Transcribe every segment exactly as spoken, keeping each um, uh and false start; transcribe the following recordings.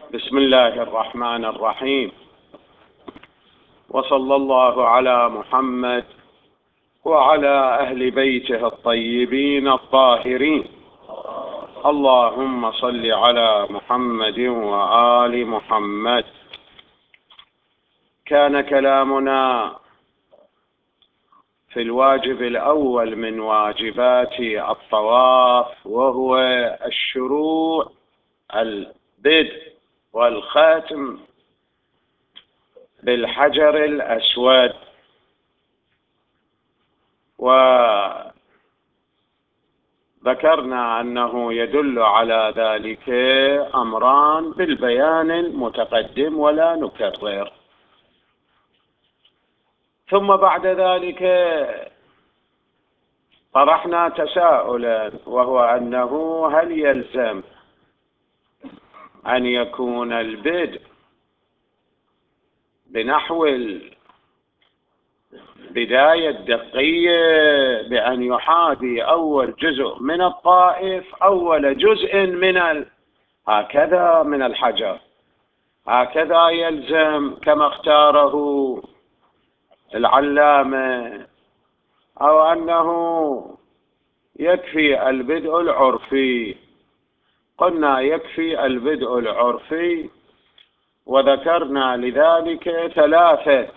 بسم الله الرحمن الرحيم، وصلى الله على محمد وعلى أهل بيته الطيبين الطاهرين. اللهم صل على محمد وآل محمد. كان كلامنا في الواجب الأول من واجبات الطواف، وهو الشروع، البدء والختم بالحجر الأسود. وذكرنا أنه يدل على ذلك أمران بالبيان المتقدم ولا نكرر. ثم بعد ذلك طرحنا تساؤلا، وهو أنه هل يلزم أن يكون البدء بنحو البداية الدقية بأن يحاذي أول جزء من الطائف أول جزء من ال... هكذا من الحجر، هكذا يلزم كما اختاره العلامة، أو أنه يكفي البدء العرفي؟ قلنا يكفي البدء العرفي، وذكرنا لذلك ثلاثة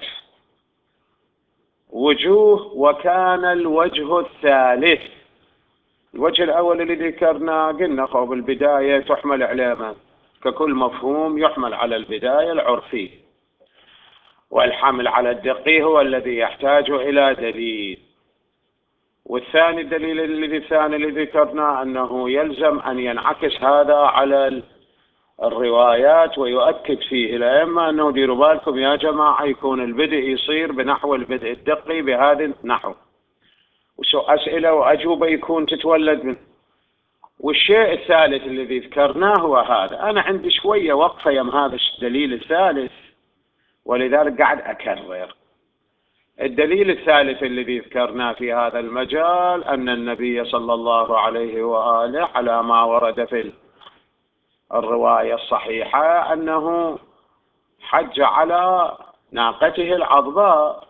وجوه. وكان الوجه الثالث، الوجه الأول اللي ذكرنا قلنا خب البداية تحمل علامة، ككل مفهوم يحمل على البداية العرفي، والحمل على الدقي هو الذي يحتاج إلى دليل. والثاني الدليل الذي الثاني اللي ذكرنا أنه يلزم أن ينعكس هذا على الروايات، ويؤكد فيه الأئمة أنه ديروا بالكم يا جماعة يكون البدء يصير بنحو البدء الدقي بهذا النحو، وأسئلة وأجوبة يكون تتولد منه. والشيء الثالث الذي ذكرناه هو هذا. أنا عندي شوية وقفة يم هذا الدليل الثالث، ولذلك قاعد أكرر. الدليل الثالث الذي ذكرناه في هذا المجال أن النبي صلى الله عليه وآله على ما ورد في الرواية الصحيحة أنه حج على ناقته العضباء،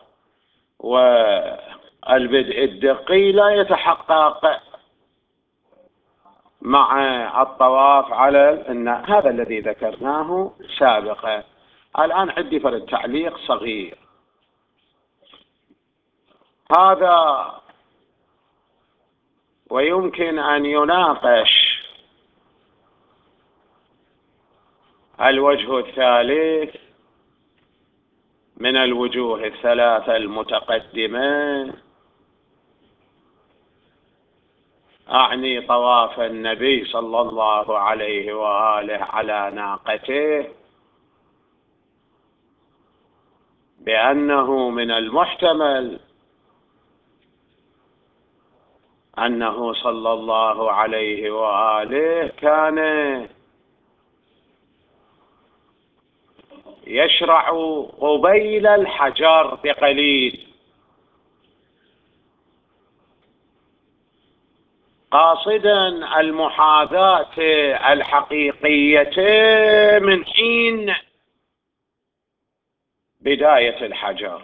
والبدء الدقي لا يتحقق مع الطواف على إن هذا الذي ذكرناه سابقا. الآن عندي فرد تعليق صغير. هذا ويمكن أن يناقش الوجه الثالث من الوجوه الثلاثة المتقدمة، أعني طواف النبي صلى الله عليه وآله على ناقته، بأنه من المحتمل أنه صلى الله عليه وآله كان يشرع قبيل الحجر بقليل، قاصدا المحاذاة الحقيقية من حين بداية الحجر.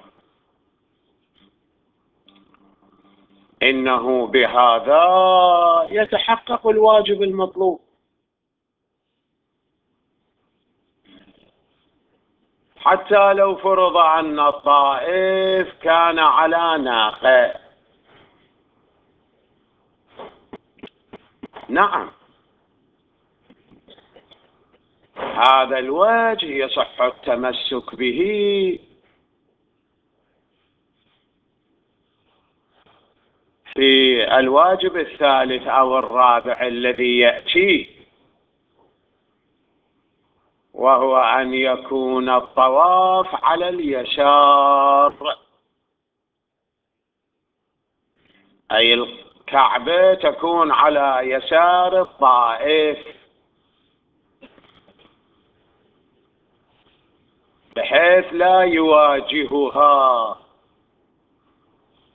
إنه بهذا يتحقق الواجب المطلوب، حتى لو فرض أن الطائف كان على ناقة. نعم، هذا الوجه يصح التمسك به في الواجب الثالث أو الرابع الذي يأتي، وهو أن يكون الطواف على اليسار، أي الكعبة تكون على يسار الطائف، بحيث لا يواجهها.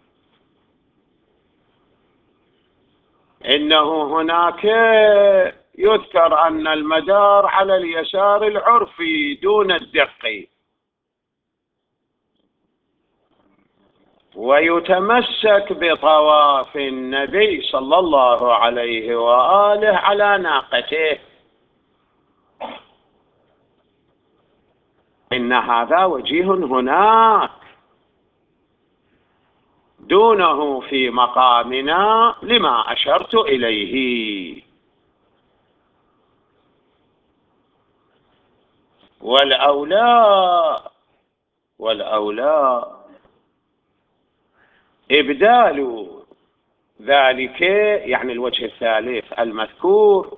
إنه هناك يذكر أن المدار على اليسار العرفي دون الدقي، ويتمسك بطواف النبي صلى الله عليه وآله على ناقته. إن هذا وجيه هناك دونه في مقامنا لما أشرت إليه. والأولى والأولى إبدال ذلك، يعني الوجه الثالث المذكور،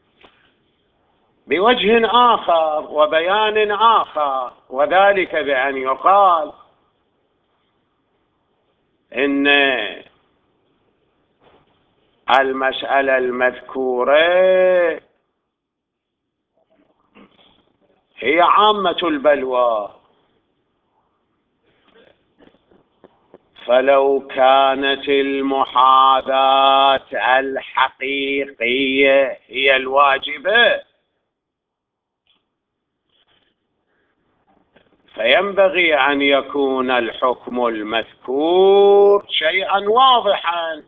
بوجه آخر وبيان آخر، وذلك بأن يقال إن المسألة المذكورة هي عامة البلوى، فلو كانت المحاذاة الحقيقية هي الواجبة فينبغي أن يكون الحكم المذكور شيئا واضحا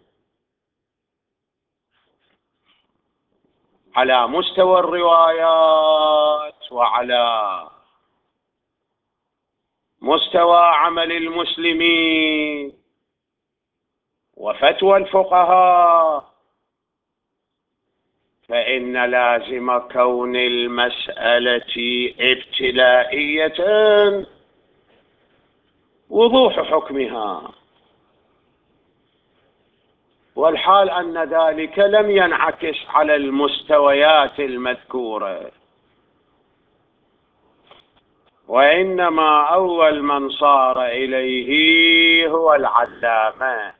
على مستوى الروايات وعلى مستوى عمل المسلمين وفتوى الفقهاء. فإن لازم كون المسألة ابتلائية وضوح حكمها، والحال أن ذلك لم ينعكس على المستويات المذكورة، وإنما أول من صار إليه هو العلامة،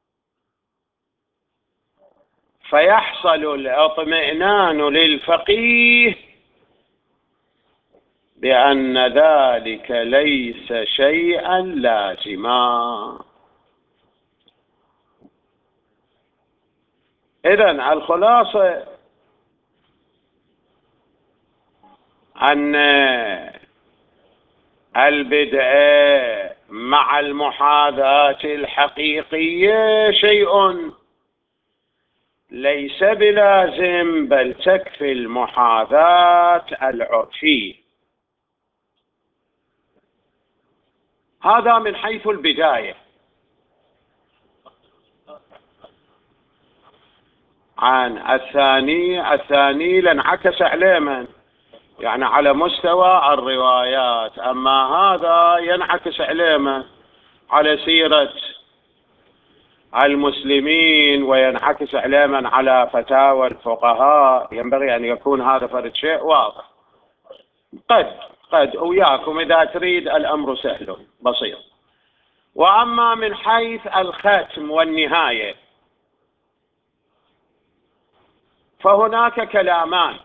فيحصل الاطمئنان للفقيه بأن ذلك ليس شيئا لازما. إذن الخلاصة أن البدء مع المحاذاة الحقيقية شيء ليس بلازم، بل تكفي المحاذاة العرفية. هذا من حيث البداية. عن الثاني الثاني لانعكس عليه من يعني على مستوى الروايات، أما هذا ينعكس عليه من على سيرة المسلمين وينعكس عليه من على فتاوى الفقهاء. ينبغي أن يكون هذا فرد شيء واضح. قد قد وياكم إذا تريد الأمر سهل بسيط. وأما من حيث الختم والنهاية فهناك كلامان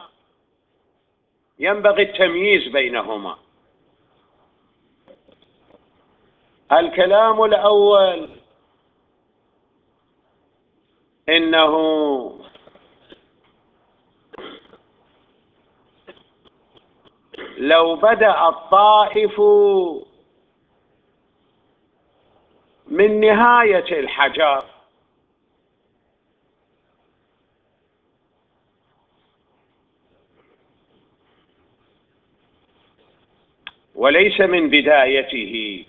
ينبغي التمييز بينهما. الكلام الأول إنه لو بدأ الطائف من نهاية الحجر وليس من بدايته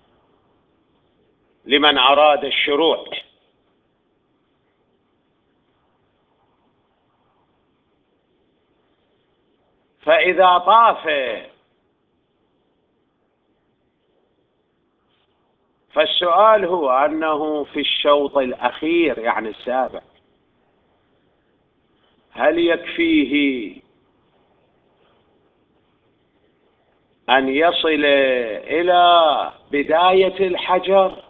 لمن أراد الشروع، فإذا طاف فالسؤال هو أنه في الشوط الأخير يعني السابع هل يكفيه أن يصل إلى بداية الحجر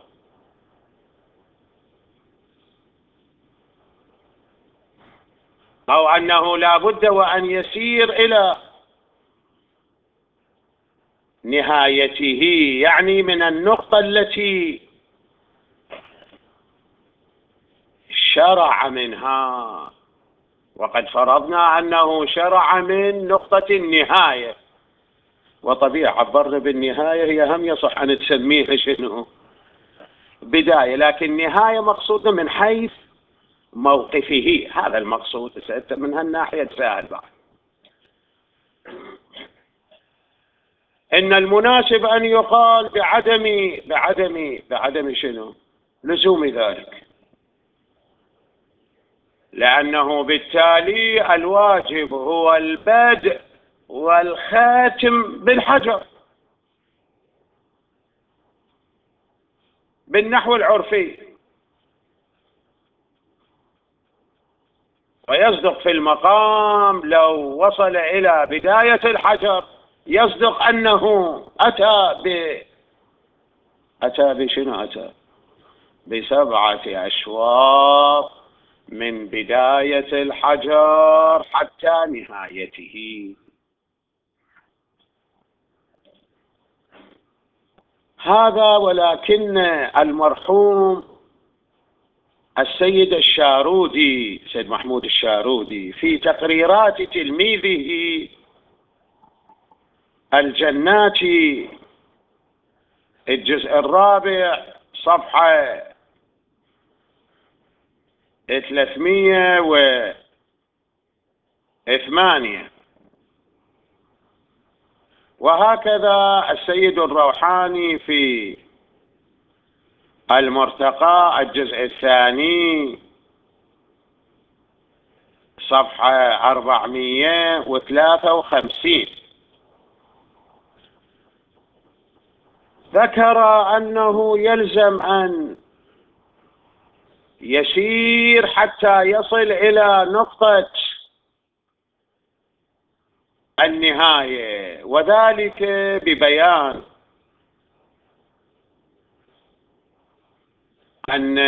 أو أنه لا بد وأن يسير إلى نهايته، يعني من النقطة التي شرع منها وقد فرضنا أنه شرع من نقطة النهاية، وطبيعة الضرب بالنهاية هي هم يصح أن تسميها شنو بداية، لكن نهاية مقصودة من حيث موقفه، هذا المقصود من هالناحية تساعد بعض. إن المناسب أن يقال بعدم بعدم بعدم شنو لزوم ذلك، لأنه بالتالي الواجب هو البدء والخاتم بالحجر بالنحو العرفي، ويصدق في المقام لو وصل إلى بداية الحجر يصدق أنه أتى ب أتى بشنو أتى بسبعة أشواط من بداية الحجر حتى نهايته. هذا ولكن المرحوم السيد الشارودي سيد محمود الشارودي في تقريرات تلميذه الجناتي الجزء الرابع صفحة ثلاثمئة وثمانية، وهكذا السيد الروحاني في المرتقى الجزء الثاني صفحة أربعمئة وثلاثة وخمسين ذكر أنه يلزم أن يسير حتى يصل إلى نقطة النهاية، وذلك ببيان أن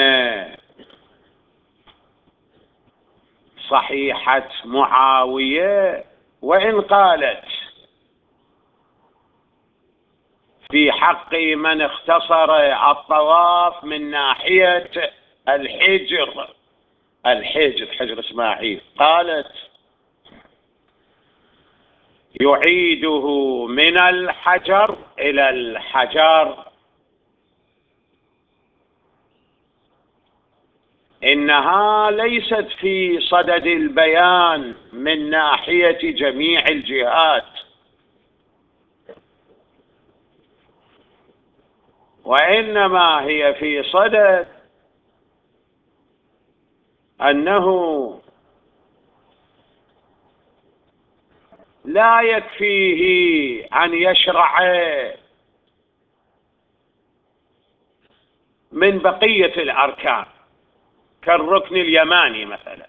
صحيحة معاوية وإن قالت في حق من اختصر الطواف من ناحية الحجر الحجر حجر إسماعيل، قالت يعيده من الحجر إلى الحجر، إنها ليست في صدد البيان من ناحية جميع الجهات، وإنما هي في صدد أنه لا يكفيه أن يشرع من بقية الأركان كالركن اليماني مثلا،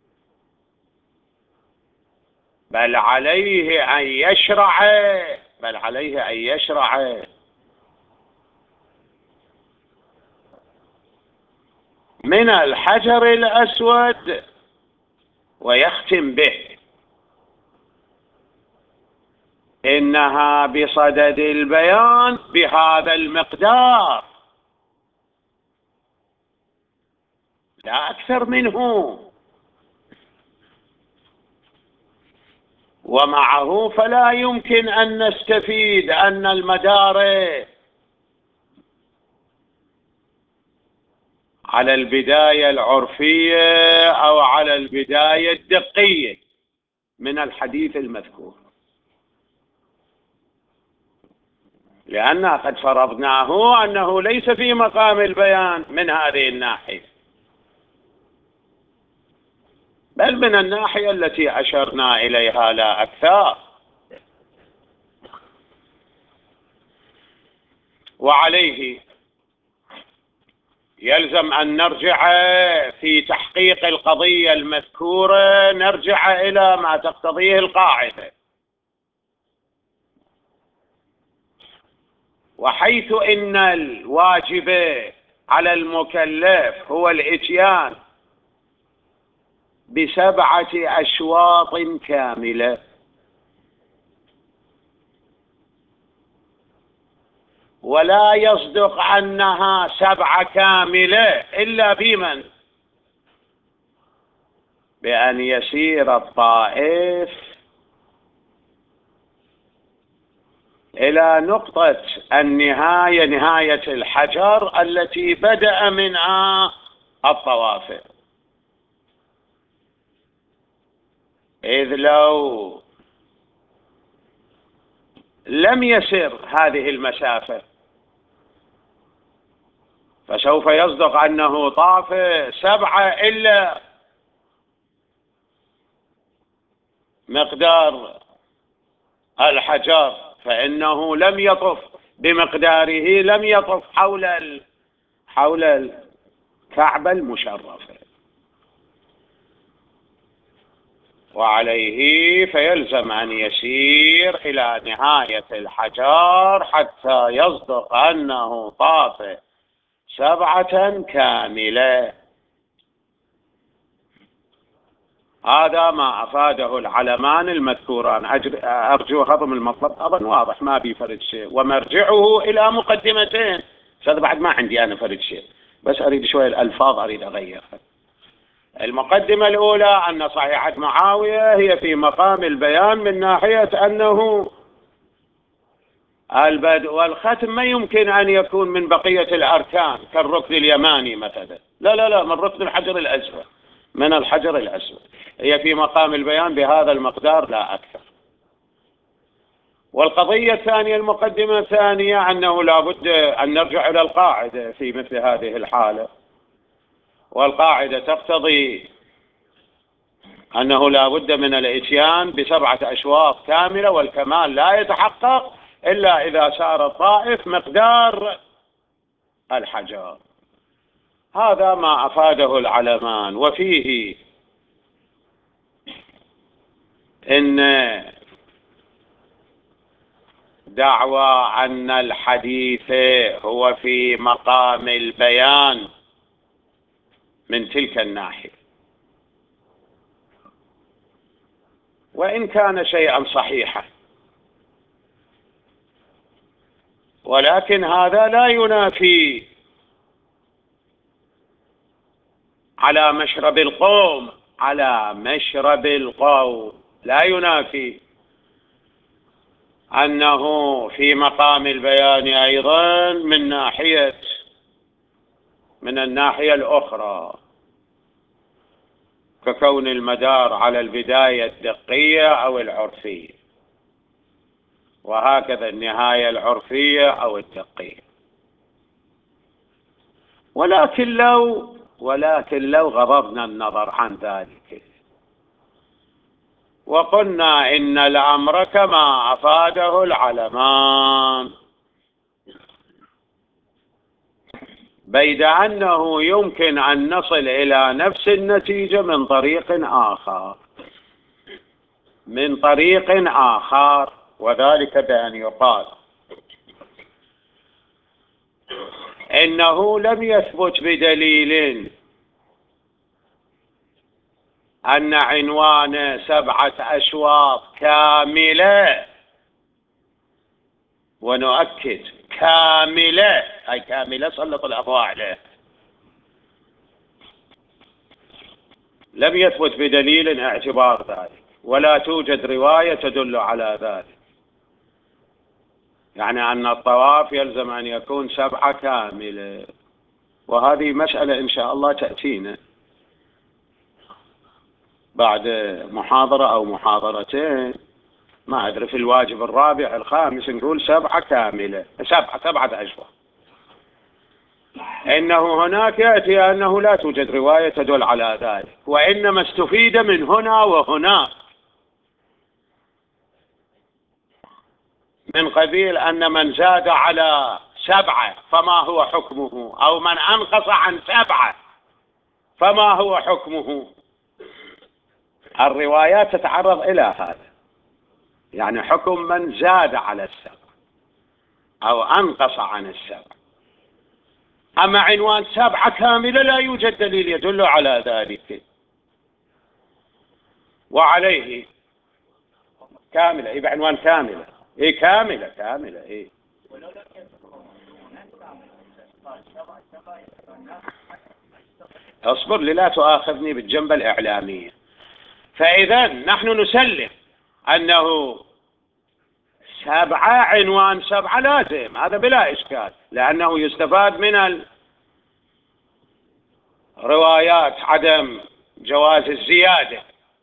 بل عليه أن يشرع بل عليه أن يشرع من الحجر الأسود ويختم به، إنها بصدد البيان بهذا المقدار لا أكثر منه، ومعه فلا يمكن أن نستفيد أن المدار على البداية العرفية أو على البداية الدقية من الحديث المذكور، لأننا قد فرضناه أنه ليس في مقام البيان من هذه الناحية، بل من الناحية التي أشرنا إليها لا أكثر. وعليه يلزم أن نرجع في تحقيق القضية المذكورة، نرجع إلى ما تقتضيه القاعدة، وحيث إن الواجب على المكلف هو الإتيان بسبعة أشواط كاملة، ولا يصدق أنها سبعة كاملة إلا بمن بأن يسير الطائف إلى نقطة النهاية، نهاية الحجر التي بدأ منها الطواف. إذ لو لم يسر هذه المسافة فسوف يصدق أنه طاف سبعة إلا مقدار الحجر، فإنه لم يطف بمقداره، لم يطف حول ال... حول الكعبة المشرفة. وعليه فيلزم أن يسير إلى نهاية الحجر حتى يصدق أنه طاف سبعة كاملة. هذا ما أفاده العلمان المذكوران. أرجو هضم المطلب، أظن واضح ما بي فرد شيء. ومرجعه إلى مقدمتين. هذا بعد ما عندي أنا فرد شيء، بس أريد شوية الألفاظ أريد أغيرها. المقدمة الأولى أن صحيحة معاوية هي في مقام البيان من ناحية أنه البدء والختم ما يمكن أن يكون من بقية الأركان كالركن اليماني مثلا، لا لا لا، من ركن الحجر الأسود، من الحجر الأسود. هي في مقام البيان بهذا المقدار لا أكثر. والقضية الثانية، المقدمة الثانية، أنه لا بد أن نرجع إلى القاعدة في مثل هذه الحالة، والقاعدة تقتضي أنه لا بد من الإتيان بسبعة أشواط كاملة، والكمال لا يتحقق إلا إذا سار الطائف مقدار الحجر. هذا ما أفاده العلمان. وفيه إن دعوى أن الحديث هو في مقام البيان من تلك الناحية، وإن كان شيئا صحيحا، ولكن هذا لا ينافي على مشرب القوم، على مشرب القوم لا ينافي أنه في مقام البيان أيضا من ناحية من الناحية الأخرى، ككون المدار على البداية الدقية أو العرفية، وهكذا النهاية العرفية أو الدقية. ولكن لو ولكن لو غضبنا النظر عن ذلك وقلنا إن الأمر كما أفاده العلمان، بيد أنه يمكن أن نصل إلى نفس النتيجة من طريق آخر من طريق آخر وذلك بأن يقال إنه لم يثبت بدليل أن عنوان سبعة أشواط كاملة، ونؤكد كاملة، أي كاملة سلط الأضواء عليه، لم يثبت بدليل اعتبار ذلك، ولا توجد رواية تدل على ذلك. يعني أن الطواف يلزم أن يكون سبعة كاملة، وهذه مسألة إن شاء الله تأتينا بعد محاضرة أو محاضرتين، ما أدري في الواجب الرابع الخامس نقول سبعة كاملة، سبعة سبعة أشواط. إنه هناك يأتي أنه لا توجد رواية تدل على ذلك، وإنما استفيد من هنا وهناك من قبيل أن من زاد على سبعة فما هو حكمه، أو من أنقص عن سبعة فما هو حكمه. الروايات تتعرض إلى هذا، يعني حكم من زاد على السبعة أو أنقص عن السبعة. أما عنوان سبعة كاملة لا يوجد دليل يدل على ذلك. وعليه كاملة، إيه بعنوان كاملة، إيه كاملة كاملة إيه. اصبر لي لا تؤاخذني بالجنبة الإعلامية. فإذا نحن نسلم أنه سبعة عنوان سبعة لازم، هذا بلا إشكال، لأنه يستفاد من الروايات عدم جواز الزيادة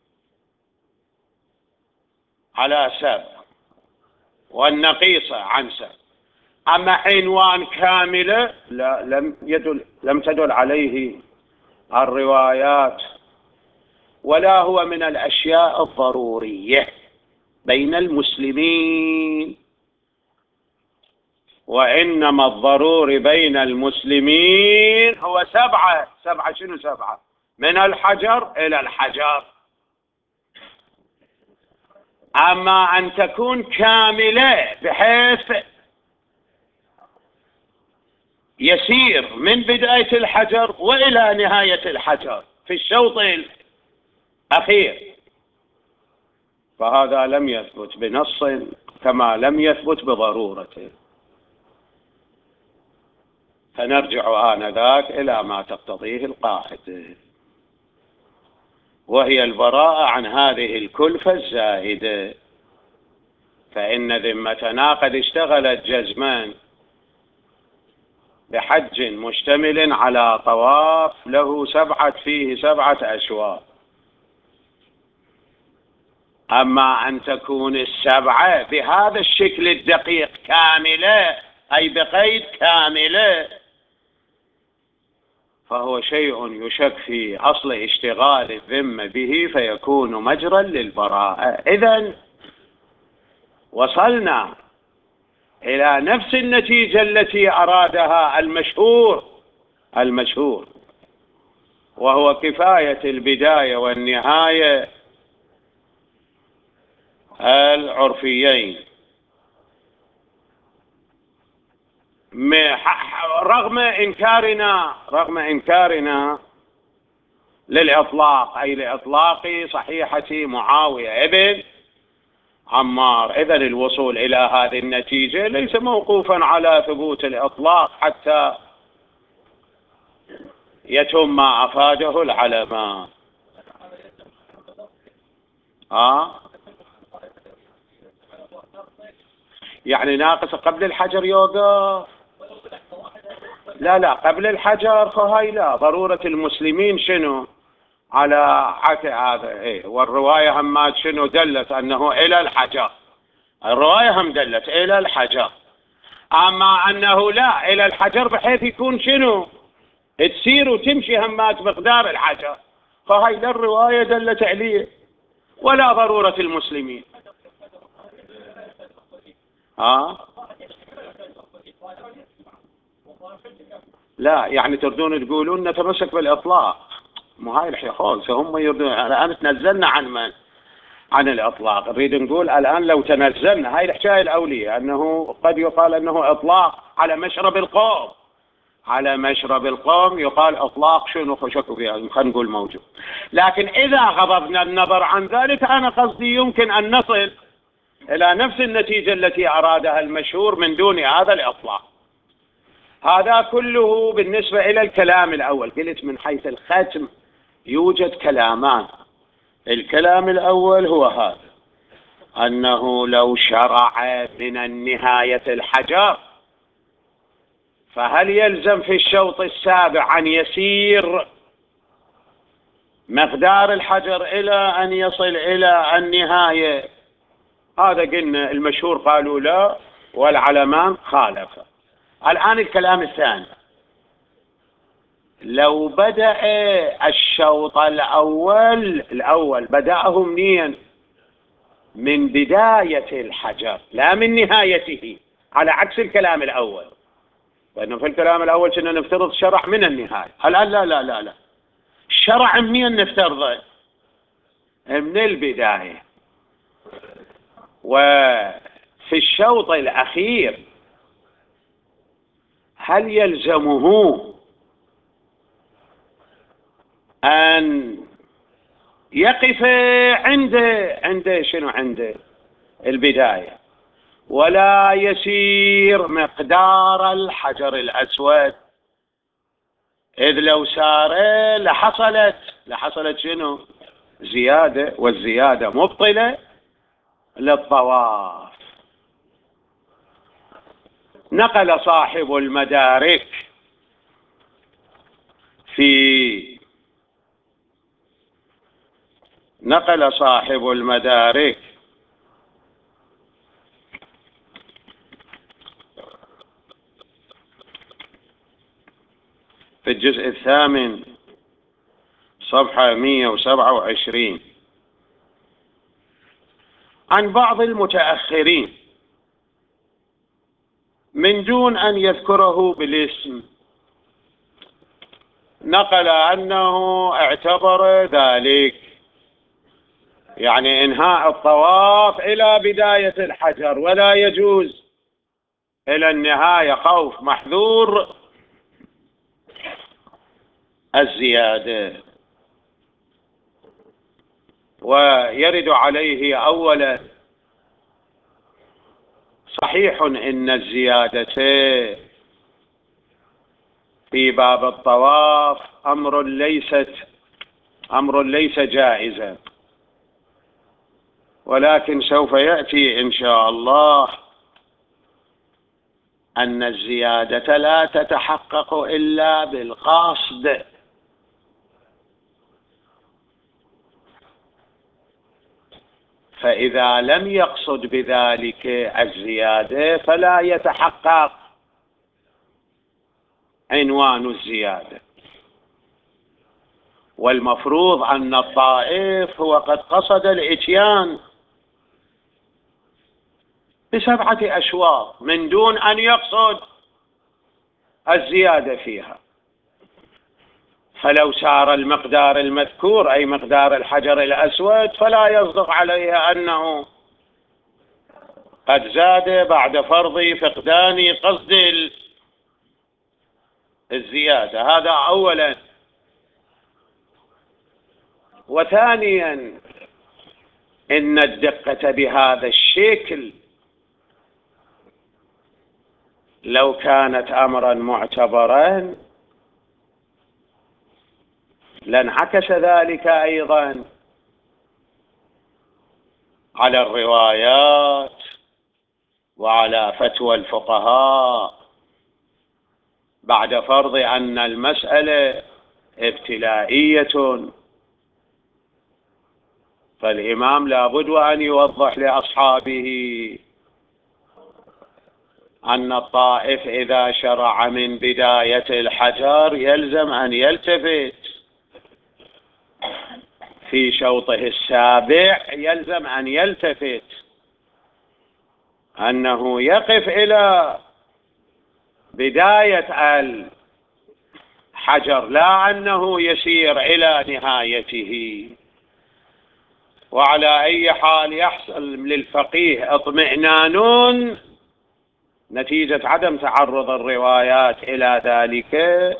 على سبع والنقيصة عن سبع. أما عنوان كاملة لا، لم يدل لم تدل عليه الروايات، ولا هو من الأشياء الضرورية بين المسلمين، وإنما الضروري بين المسلمين هو سبعة. سبعة شنو سبعة؟ من الحجر إلى الحجر. أما أن تكون كاملة بحيث يسير من بداية الحجر وإلى نهاية الحجر في الشوط الأخير، فهذا لم يثبت بنص كما لم يثبت بضرورته. فنرجع آنذاك إلى ما تقتضيه القاعدة، وهي البراءة عن هذه الكلفة الزائدة. فإن ذمتنا قد اشتغلت جزمان بحج مشتمل على طواف له سبعة فيه سبعة أشواط. أما أن تكون السبعة بهذا الشكل الدقيق كاملة، أي بقيد كاملة، فهو شيء يشك في أصل اشتغال الذمة به، فيكون مجرا للبراءة. إذن وصلنا إلى نفس النتيجة التي أرادها المشهور المشهور وهو كفاية البداية والنهاية العرفيين، رغم إنكارنا رغم إنكارنا للإطلاق، أي لإطلاق صحيحة معاوية ابن عمار. إذن الوصول إلى هذه النتيجة ليس موقوفا على ثبوت الإطلاق حتى يتم ما أفاده العلماء. آه يعني ناقص قبل الحجر يوقف؟ لا لا، قبل الحجر فهاي لا. ضرورة المسلمين شنو على حكي هذا؟ إيه، والرواية همات شنو دلت أنه إلى الحجر، الرواية هم دلت إلى الحجر. أما أنه لا إلى الحجر بحيث يكون شنو تسير وتمشي همات مقدار الحجر، فهاي لا الرواية دلت عليه ولا ضرورة المسلمين. ها لا، يعني تردون تقولون نتمسك بالإطلاق، مو هاي الحين خالص. هم يردون الآن تنزلنا عن من؟ عن الإطلاق. نريد نقول الآن لو تنزلنا، هاي الحكاية الأولية، أنه قد يقال أنه إطلاق على مشرب القوم، على مشرب القوم يقال إطلاق شنو خشكوا فيها، خلينا نقول موجود. لكن إذا غضبنا النظر عن ذلك، أنا قصدي يمكن أن نصل إلى نفس النتيجة التي أرادها المشهور من دون هذا الإطلاق. هذا كله بالنسبة إلى الكلام الأول. قلت من حيث الختم يوجد كلامان. الكلام الأول هو هذا، أنه لو شرع من النهاية الحجر، فهل يلزم في الشوط السابع أن يسير مقدار الحجر إلى أن يصل إلى النهاية؟ هذا قلنا المشهور قالوا لا، والعلمان خالفا. الآن الكلام الثاني، لو بدأ الشوط الأول الأول بدأه منين؟ من بداية الحجر لا من نهايته، على عكس الكلام الأول. لأنه في الكلام الأول كنا نفترض شرع من النهاية، الآن لا لا لا لا، الشرع منين نفترضه؟ من البداية. وفي الشوط الأخير هل يلزمه أن يقف عند عند شنو عند البداية، ولا يسير مقدار الحجر الأسود؟ إذ لو سار لحصلت لحصلت شنو زيادة، والزيادة مبطلة للطواف. نقل صاحب المدارك في نقل صاحب المدارك في الجزء الثامن صفحة مئة وسبعة وعشرين عن بعض المتأخرين من دون أن يذكره بالاسم، نقل أنه اعتبر ذلك يعني إنهاء الطواف إلى بداية الحجر، ولا يجوز إلى النهاية خوف محذور الزيادة. ويرد عليه أولا صحيح إن الزيادة في باب الطواف أمر ليست أمر ليس جائزا، ولكن سوف يأتي إن شاء الله أن الزيادة لا تتحقق إلا بالقصد، فإذا لم يقصد بذلك الزيادة فلا يتحقق عنوان الزيادة. والمفروض أن الطائف هو قد قصد الإتيان بسبعة أشواط من دون أن يقصد الزيادة فيها، فلو سار المقدار المذكور أي مقدار الحجر الأسود فلا يصدق عليه أنه قد زاد بعد فرض فقدان قصد الزيادة. هذا أولا. وثانيا إن الدقة بهذا الشكل لو كانت أمرا معتبرا لانعكس ذلك أيضا على الروايات وعلى فتوى الفقهاء بعد فرض أن المسألة ابتلائية، فالإمام لابد وأن يوضح لأصحابه أن الطائف إذا شرع من بداية الحجر يلزم أن يلتفت في شوطه السابع، يلزم أن يلتفت أنه يقف إلى بداية الحجر لا أنه يسير إلى نهايته. وعلى أي حال يحصل للفقيه اطمئنان نتيجة عدم تعرض الروايات إلى ذلك،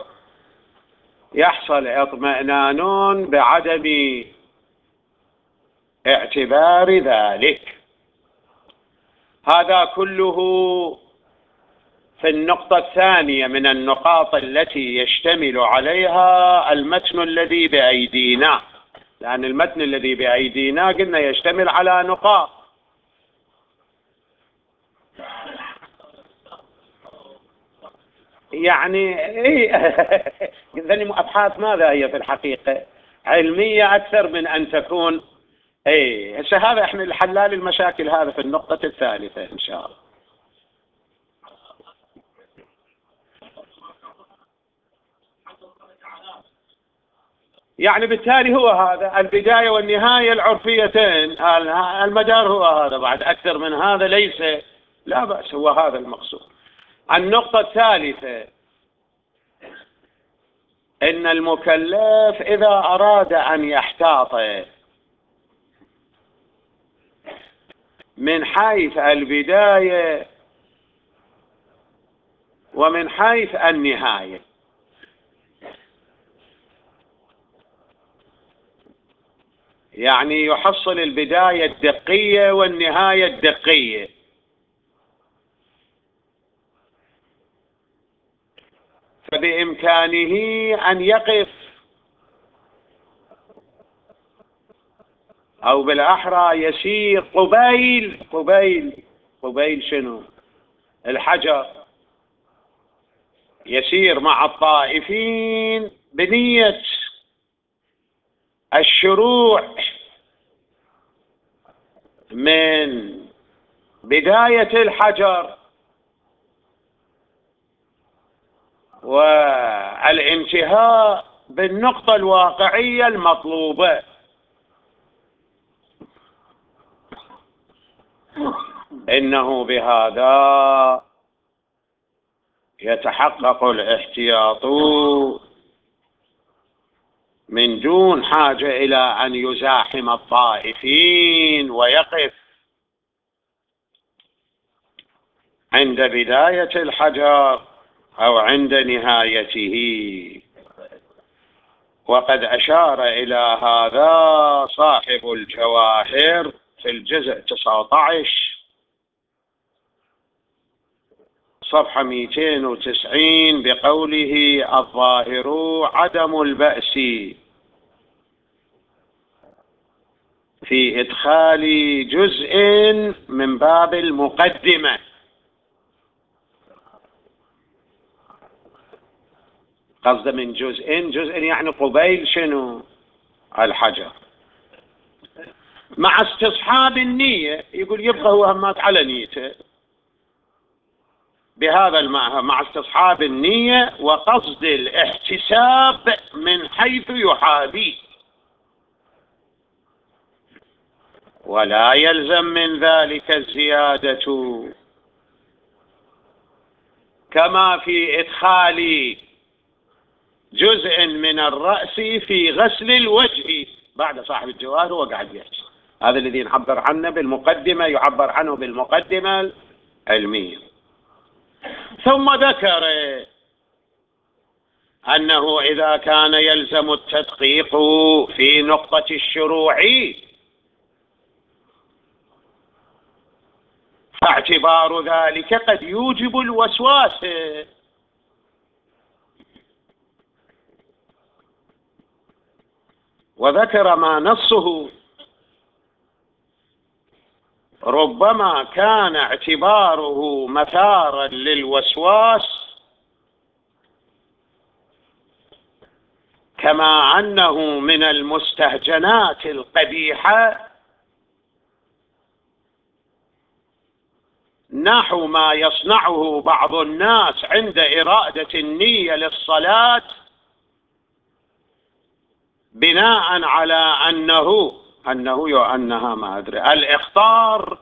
يحصل اطمئنان بعدم اعتبار ذلك. هذا كله في النقطة الثانية من النقاط التي يشتمل عليها المتن الذي بأيدينا، لأن المتن الذي بأيدينا قلنا يشتمل على نقاط. يعني إيه ذني أبحاث ماذا هي في الحقيقة؟ علمية أكثر من أن تكون إيه. هسه هذا إحنا الحلال المشاكل هذا في النقطة الثالثة إن شاء الله. يعني بالتالي هو هذا البداية والنهاية العرفيتين، المدار هو هذا، بعد أكثر من هذا ليس، لا بأس، هو هذا المقصود. النقطة الثالثة إن المكلف إذا أراد أن يحتاط من حيث البداية ومن حيث النهاية، يعني يحصل البداية الدقية والنهاية الدقية، فبإمكانه أن يقف أو بالأحرى يسير قبيل قبيل قبيل شنو؟ الحجر، يسير مع الطائفين بنية الشروع من بداية الحجر والانتهاء بالنقطة الواقعية المطلوبة. إنه بهذا يتحقق الاحتياط من دون حاجة إلى أن يزاحم الطائفين ويقف عند بداية الحجر أو عند نهايته. وقد أشار إلى هذا صاحب الجواهر في الجزء تسعة عشر صفحة مئتين وتسعين بقوله: الظاهر عدم البأس في إدخال جزء من باب المقدمة. قصد من جزء جزء يعني قبيل شنو؟ الحجر، مع استصحاب النية. يقول يبقى هو همات على نيته بهذا المعنى، مع استصحاب النية وقصد الاحتساب من حيث يحاذي، ولا يلزم من ذلك الزيادة كما في إدخال جزء من الرأس في غسل الوجه. بعد صاحب الجواهر هو قاعد يحكي هذا الذي نعبر عنه بالمقدمة، يعبر عنه بالمقدمة العلمية. ثم ذكر أنه إذا كان يلزم التدقيق في نقطة الشروع فاعتبار ذلك قد يوجب الوسواس، وذكر ما نصه ربما كان اعتباره مثارا للوسواس، كما أنه من المستهجنات القبيحة نحو ما يصنعه بعض الناس عند إرادة النية للصلاة بناء على أنه أنه يؤنها ما أدري الإخطار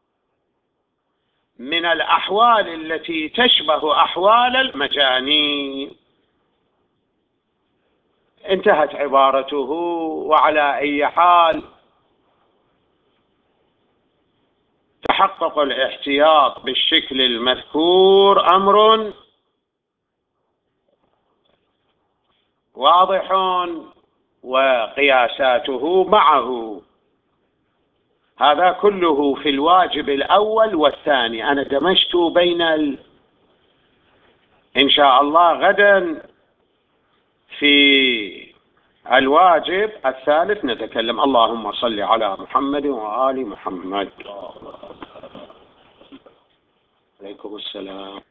من الأحوال التي تشبه أحوال المجانين. انتهت عبارته. وعلى أي حال تحقق الاحتياط بالشكل المذكور أمر واضح وقياساته معه. هذا كله في الواجب الأول والثاني. أنا دمجت بين ال... إن شاء الله غدا في الواجب الثالث نتكلم. اللهم صل على محمد وآل محمد. عليكم السلام.